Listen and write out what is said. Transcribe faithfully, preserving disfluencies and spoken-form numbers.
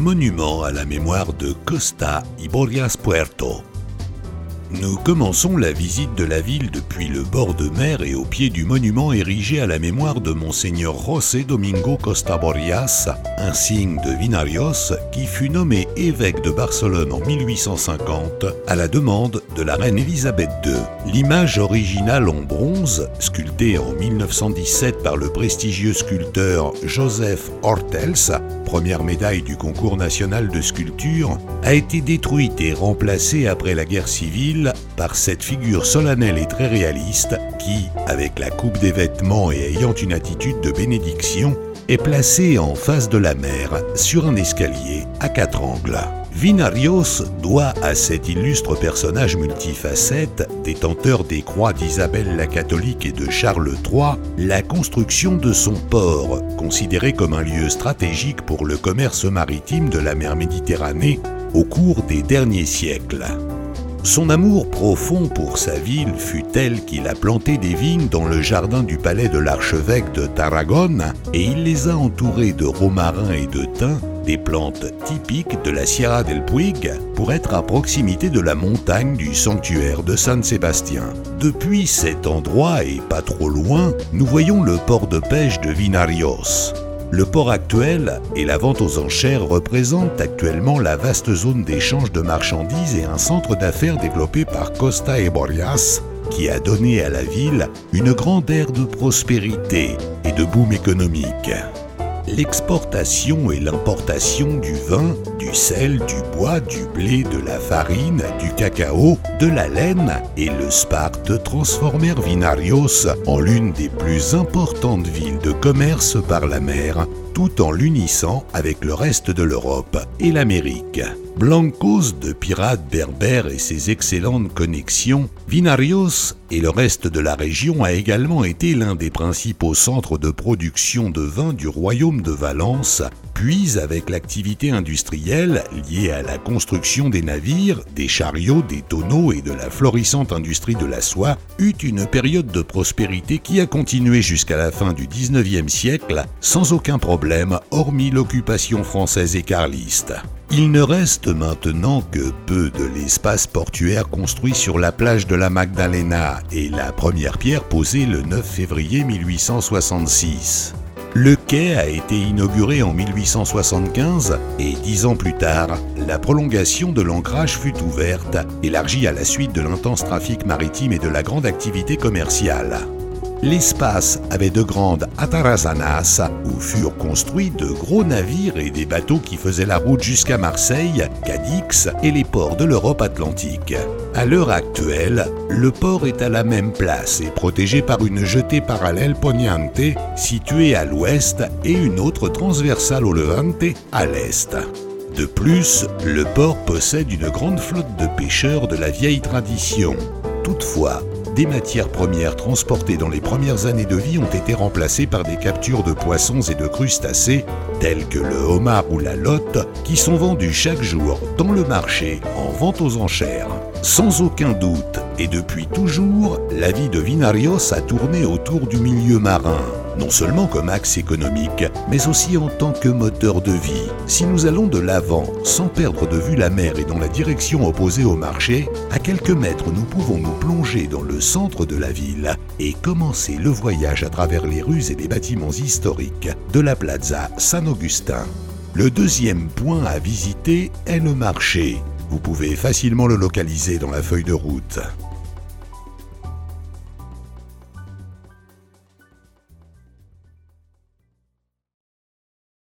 Monument à la mémoire de Costa y Boreas Puerto. Nous commençons la visite de la ville depuis le bord de mer et au pied du monument érigé à la mémoire de Monseigneur José Domingo Costa Borrias, insigne de Vinarios, qui fut nommé évêque de Barcelone en mille huit cent cinquante à la demande de la reine Élisabeth deux. L'image originale en bronze, sculptée en mille neuf cent dix-sept par le prestigieux sculpteur Joseph Hortels, première médaille du concours national de sculpture, a été détruite et remplacée après la guerre civile par cette figure solennelle et très réaliste qui, avec la coupe des vêtements et ayant une attitude de bénédiction, est placée en face de la mer sur un escalier à quatre angles. Vinarios doit à cet illustre personnage multifacette, détenteur des croix d'Isabelle la catholique et de Charles trois, la construction de son port, considéré comme un lieu stratégique pour le commerce maritime de la mer Méditerranée au cours des derniers siècles. Son amour profond pour sa ville fut tel qu'il a planté des vignes dans le jardin du palais de l'archevêque de Tarragone et il les a entourées de romarin et de thym, des plantes typiques de la Sierra del Puig, pour être à proximité de la montagne du sanctuaire de San Sébastien. Depuis cet endroit et pas trop loin, nous voyons le port de pêche de Vinarios. Le port actuel et la vente aux enchères représentent actuellement la vaste zone d'échange de marchandises et un centre d'affaires développé par Costa y Boreas, qui a donné à la ville une grande ère de prospérité et de boom économique. L'exportation et l'importation du vin, du sel, du bois, du blé, de la farine, du cacao, de la laine et le Sparte transformèrent Vinarios en l'une des plus importantes villes de commerce par la mer, tout en l'unissant avec le reste de l'Europe et l'Amérique. Blancos de pirates berbères et ses excellentes connexions, Vinarios et le reste de la région a également été l'un des principaux centres de production de vin du royaume de Valence, puis avec l'activité industrielle liée à la construction des navires, des chariots, des tonneaux et de la florissante industrie de la soie, eut une période de prospérité qui a continué jusqu'à la fin du dix-neuvième siècle sans aucun problème hormis l'occupation française et carliste. Il ne reste maintenant que peu de l'espace portuaire construit sur la plage de la Magdalena et la première pierre posée le neuf février mille huit cent soixante-six. Le quai a été inauguré en mille huit cent soixante-quinze et dix ans plus tard, la prolongation de l'ancrage fut ouverte, élargie à la suite de l'intense trafic maritime et de la grande activité commerciale. L'espace avait de grandes atarazanas où furent construits de gros navires et des bateaux qui faisaient la route jusqu'à Marseille, Cadix et les ports de l'Europe atlantique. À l'heure actuelle, le port est à la même place et protégé par une jetée parallèle Poniente située à l'ouest et une autre transversale au Levante à l'est. De plus, le port possède une grande flotte de pêcheurs de la vieille tradition. Toutefois, des matières premières transportées dans les premières années de vie ont été remplacées par des captures de poissons et de crustacés, tels que le homard ou la lotte, qui sont vendus chaque jour dans le marché en vente aux enchères. Sans aucun doute, et depuis toujours, la vie de Vinarios a tourné autour du milieu marin, non seulement comme axe économique, mais aussi en tant que moteur de vie. Si nous allons de l'avant, sans perdre de vue la mer et dans la direction opposée au marché, à quelques mètres nous pouvons nous plonger dans le centre de la ville et commencer le voyage à travers les rues et les bâtiments historiques de la Plaza San Agustín. Le deuxième point à visiter est le marché. Vous pouvez facilement le localiser dans la feuille de route.